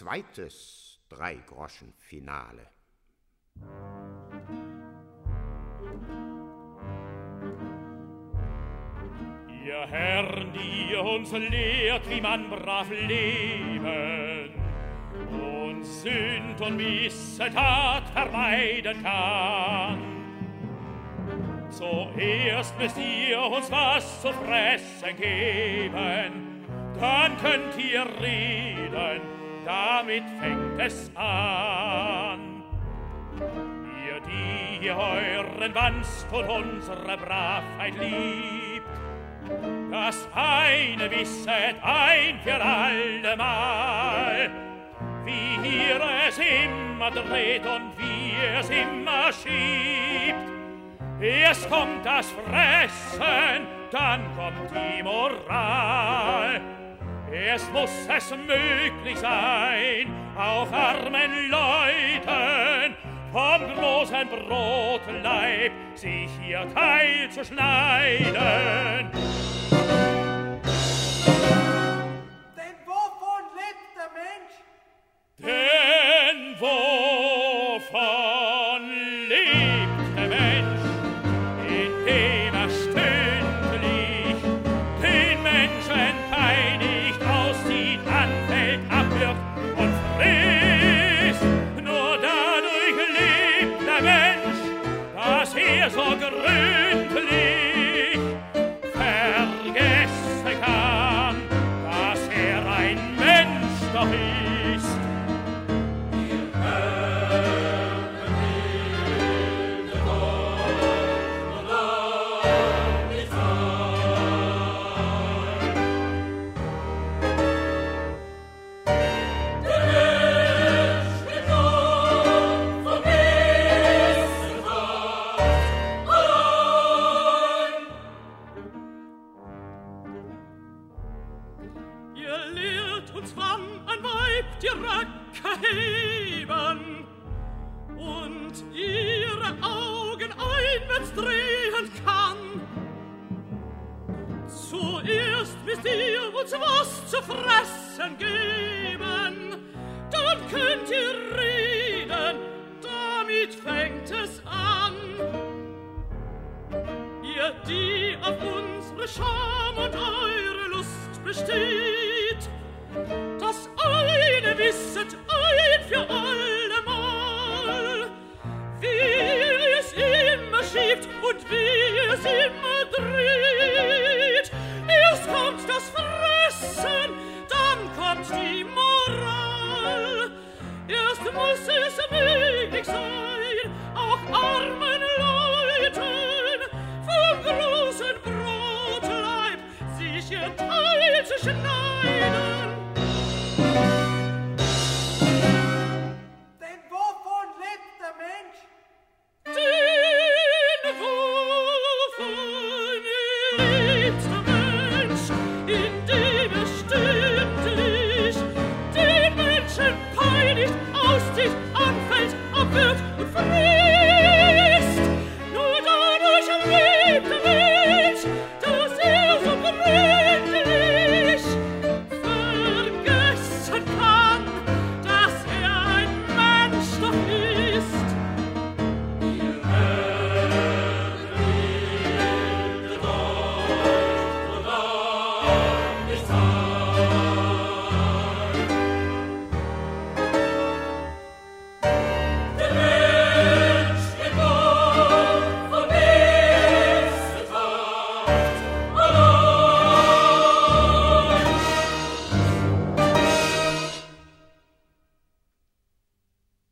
zweites Dreigroschen-Finale. Ihr Herren, die ihr uns lehrt, wie man brav leben und Sünd und Missetat vermeiden kann. Zuerst müsst ihr uns was zu fressen geben, dann könnt ihr reden, damit fängt es an. Ihr, die euren Wanst und unsere Bravheit liebt, das eine wisset ein für allemal, wie ihr es immer dreht und wie es immer schiebt. Erst kommt das Fressen, dann kommt die Moral. Erst muss es möglich sein, auch armen Leuten vom großen Brotleib sich ihr Teil zu schneiden. Denn wovon lebt der Mensch? Denn wovon lebt der Mensch, indem er stündlich den Menschen peinigt, auszieht, anfällt, abwirkt und frisst. Nur dadurch lebt der Mensch, dass er so gründlich vergessen kann, dass er ein Mensch doch ist. Ihr lehrt uns, wann ein Weib die Röcke heben und ihre Augen einwärts drehen kann. Zuerst müsst ihr uns was zu fressen geben, dann könnt ihr reden, damit fängt es an. Ihr, die auf unsere Scham und eure Lust besteht, das eine wisset ein für allemal, wie es immer schiebt und wie es immer dreht. Erst kommt das Fressen, dann kommt die Moral. Erst muss es möglich sein, auch armen Leuten vom großen Brotleib sich ihr Teil zu schneiden. Denn wovon lebt der Mensch? Denn wovon lebt der Mensch, indem er stündlich den Menschen peinigt, auszieht, anfällt, abwirft